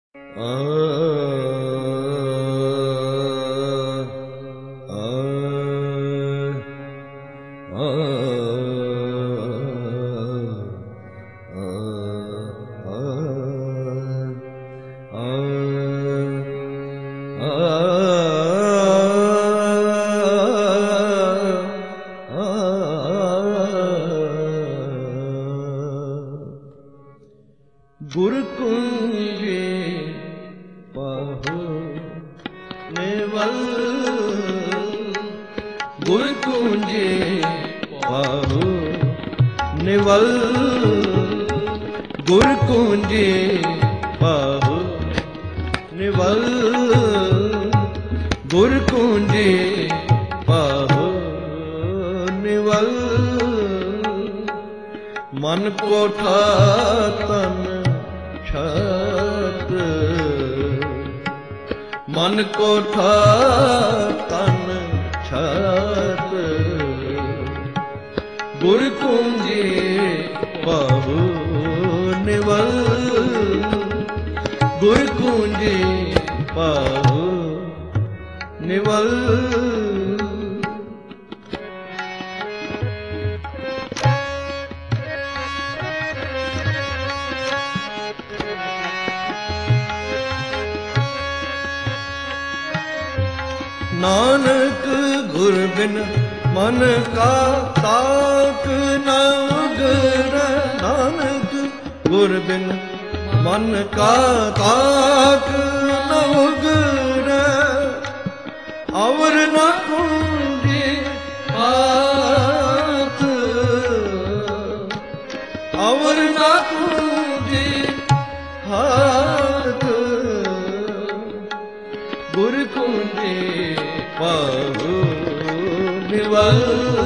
ਗੁਰ ਕੁੰਜੇ ਪਾਹੋ ਨਿਵਲ, ਗੁਰ ਕੁੰਜੇ ਪਾਹੋ ਨਿਵਲ, ਗੁਰ ਕੁੰਜੇ ਪਾਹੋ ਨਿਵਲ, ਗੁਰ ਕੁੰਜੇ ਪਾਹੋ ਨਿਵਲ, ਮਨ ਕੋਠਾ ਤਨ ਛਤ, ਮਨ ਕੋਠਾ ਤਨ ਛਤ, ਗੁਰ ਕੁੰਜੇ ਪਾਹੋ ਨਿਵਲ, ਗੁਰ ਕੁੰਜੇ ਪਾਹੋ ਨਿਵਲ। ਨਾਨਕ ਗੁਰ ਬਿਨ ਮਨ ਕਾ ਤਾਕ ਨ ਉਗਰੈ, ਨਾਨਕ ਗੁਰ ਬਿਨ ਮਨ ਕਾ ਤਾਕ ਨ ਉਗਰੈ, ਅਵਰ ਨ ਕੁੰਜੇ ਹਾਥ, ਅਵਰ ਨ ਕੁੰਜੇ ਹਾਥ, ਗੁਰ ਕੁੰਜੇ ਪਾਹੋ ਨਿਵਲ,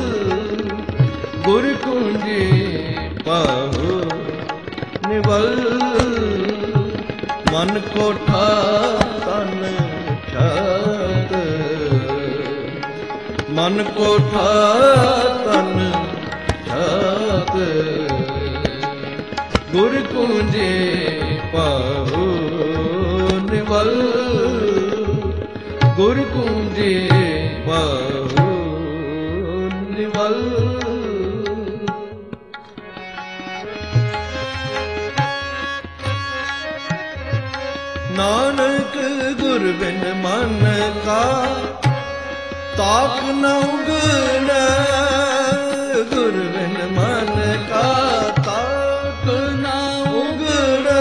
ਗੁਰ ਕੁੰਜੇ ਪਾਹੋ ਨਿਵਲ, ਮਨ ਕੋਠਾ ਤਨ ਛਤ, ਮਨ ਕੋਠਾ ਤਨ ਛਤ, ਗੁਰ ਕੁੰਜੇ ਪਾਹੋ ਨਿਵਲ, ਗੁਰ ਕੁੰਜੇ ਪਾਹੋ ਨਿਵਲ। ਨਾਨਕ ਗੁਰ ਬਿਨ ਮਨ ਕਾ ਤਾਕ ਨ ਉਗੜੈ, ਗੁਰ ਬਿਨ ਮਨ ਕਾ ਤਾਕ ਨ ਉਗੜੈ,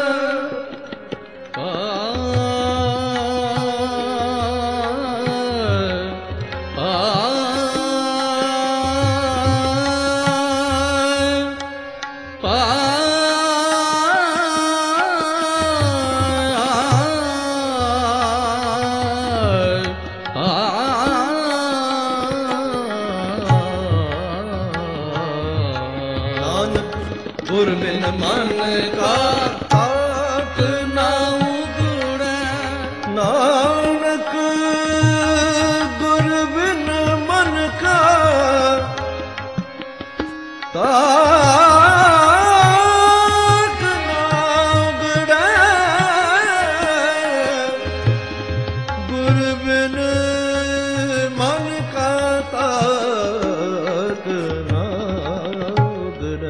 ਗੁਰ ਬਿਨ ਮਨ ਕਾ ਤਾਕ ਨ ਉਗੜੈ, ਨਾਨਕ ਗੁਰ ਬਿਨ ਮਨ ਕਾ ਤਾਕ ਨ ਉਗੜੈ, ਗੁਰ ਬਿਨ ਮਨ ਕਾ ਤਾਕ ਨ ਉਗੜੈ।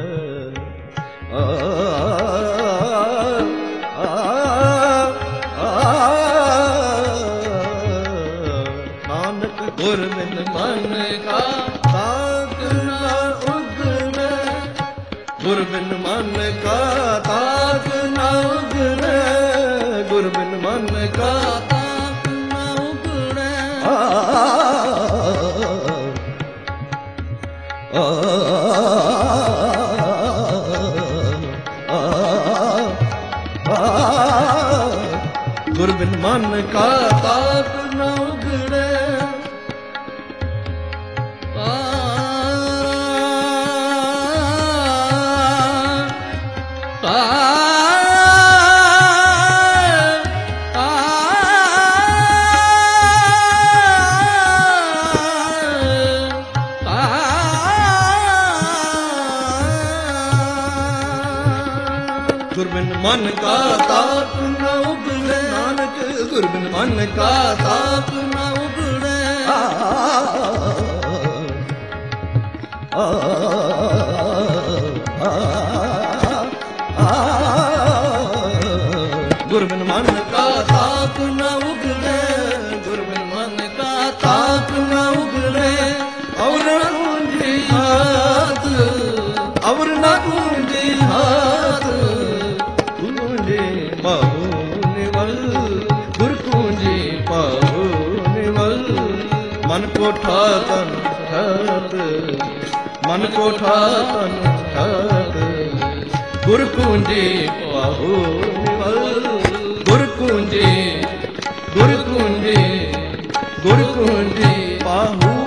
ਨਾਨਕ ਗੁਰ ਬਿਨ ਮਨ ਕਾ ਤਾਕ ਨ ਉਗੜੈ, ਗੁਰ ਬਿਨ ਮਨ ਕਾ ਤਾਕ ਨ ਉਗੜੈ, ਗੁਰ ਬਿਨ ਮਨ ਕਾ ਤਾਕ ਨ ਉਗੜੈ। ਗੁਰ ਬਿਨ ਮਨ ਕਾ ਤਾਕ ਨ ਉਗੜੈ, ਗੁਰ ਬਿਨ ਮਨ ਕਾ ਤਾਕ ਨ ਉਗੜੈ, गुरु बिन मन का ताप न उगड़े गुरु बिन मन का ताप न उगड़े गुरु बिन मन का ताप न उगड़े और गूंजी हाथ और न गूंजी हाथ गूंजे बाहु निवल गुरु गूंजे बाहु निवल मन को ठातन ठात मन को ठातन ठात गुरु गूंजे बाहु निवल गुरु गूंजे गुरु गूंजे गुरु गूंजे बाहु